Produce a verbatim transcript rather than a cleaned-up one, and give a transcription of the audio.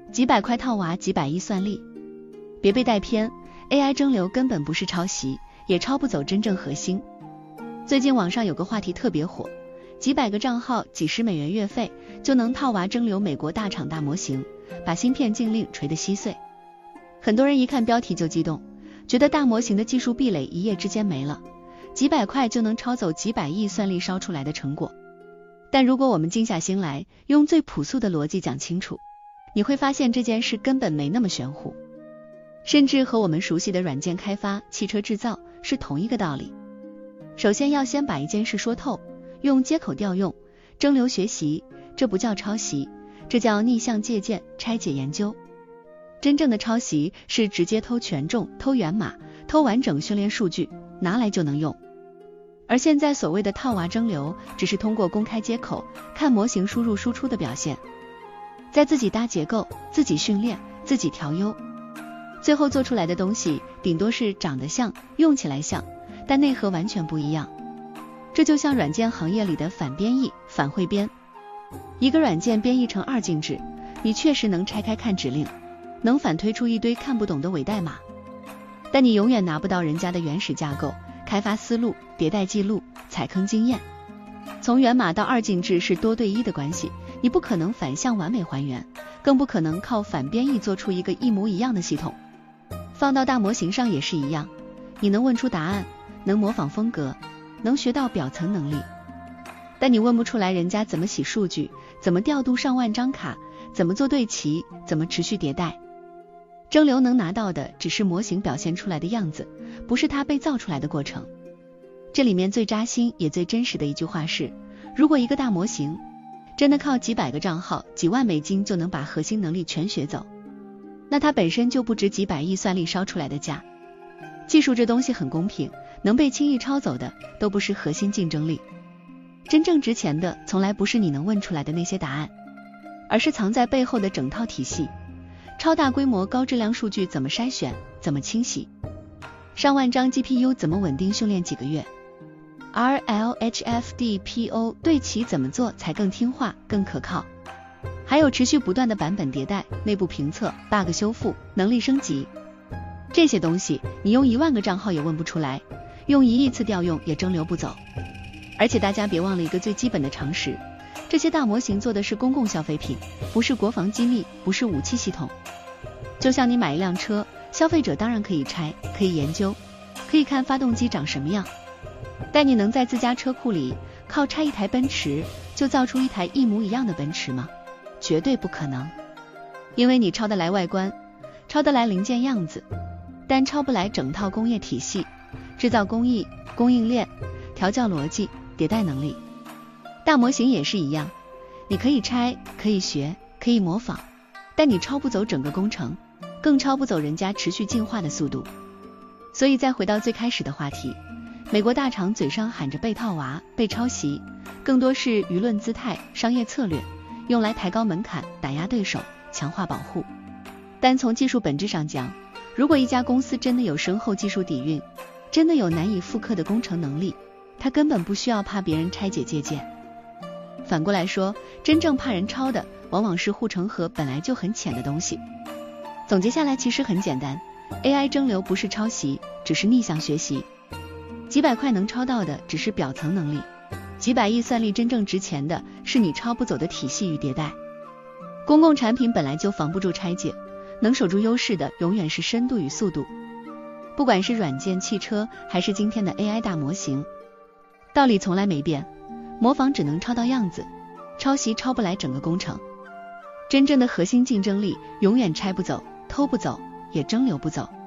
几百块套娃，几百亿算力。别被带偏， A I 蒸馏根本不是抄袭，也抄不走真正核心。最近网上有个话题特别火，几百个账号，几十美元月费，就能套娃蒸馏美国大厂大模型，把芯片禁令锤得稀碎。很多人一看标题就激动，觉得大模型的技术壁垒一夜之间没了，几百块就能抄走几百亿算力烧出来的成果。但如果我们静下心来，用最朴素的逻辑讲清楚，你会发现这件事根本没那么玄乎，甚至和我们熟悉的软件开发、汽车制造是同一个道理。首先要先把一件事说透，用接口调用、蒸馏学习，这不叫抄袭，这叫逆向借鉴、拆解研究。真正的抄袭是直接偷权重、偷源码、偷完整训练数据，拿来就能用。而现在所谓的套娃蒸馏，只是通过公开接口看模型输入输出的表现，在自己搭结构、自己训练、自己调优，最后做出来的东西顶多是长得像，用起来像，但内核完全不一样。这就像软件行业里的反编译、反汇编。一个软件编译成二进制，你确实能拆开看指令，能反推出一堆看不懂的伪代码，但你永远拿不到人家的原始架构、开发思路、迭代记录、踩坑经验。从源码到二进制是多对一的关系，你不可能反向完美还原，更不可能靠反编译做出一个一模一样的系统。放到大模型上也是一样，你能问出答案，能模仿风格，能学到表层能力，但你问不出来人家怎么洗数据，怎么调度上万张卡，怎么做对齐，怎么持续迭代。蒸馏能拿到的只是模型表现出来的样子，不是它被造出来的过程。这里面最扎心也最真实的一句话是，如果一个大模型真的靠几百个账号、几万美金就能把核心能力全学走，那它本身就不值几百亿算力烧出来的价。技术这东西很公平，能被轻易抄走的都不是核心竞争力。真正值钱的从来不是你能问出来的那些答案，而是藏在背后的整套体系。超大规模高质量数据怎么筛选，怎么清洗，上万张 G P U 怎么稳定训练几个月， R L H F D P O 对齐怎么做才更听话更可靠，还有持续不断的版本迭代、内部评测、bug 修复、能力升级。这些东西你用一万个账号也问不出来，用一亿次调用也蒸馏不走。而且大家别忘了一个最基本的常识，这些大模型做的是公共消费品，不是国防机密，不是武器系统。就像你买一辆车，消费者当然可以拆，可以研究，可以看发动机长什么样，但你能在自家车库里靠拆一台奔驰就造出一台一模一样的奔驰吗？绝对不可能。因为你抄得来外观，抄得来零件样子，但抄不来整套工业体系、制造工艺、供应链、调教逻辑、迭代能力。大模型也是一样，你可以拆，可以学，可以模仿，但你抄不走整个工程，更抄不走人家持续进化的速度。所以再回到最开始的话题，美国大厂嘴上喊着被套娃、被抄袭，更多是舆论姿态、商业策略，用来抬高门槛、打压对手、强化保护。但从技术本质上讲，如果一家公司真的有深厚技术底蕴，真的有难以复刻的工程能力，它根本不需要怕别人拆解借鉴。反过来说，真正怕人抄的往往是护城河本来就很浅的东西。总结下来其实很简单， A I 蒸馏不是抄袭，只是逆向学习。几百块能抄到的只是表层能力，几百亿算力真正值钱的是你抄不走的体系与迭代。公共产品本来就防不住拆解，能守住优势的永远是深度与速度。不管是软件、汽车，还是今天的 A I 大模型，道理从来没变，模仿只能抄到样子，抄袭抄不来整个工程。真正的核心竞争力永远拆不走，偷不走，也蒸馏不走。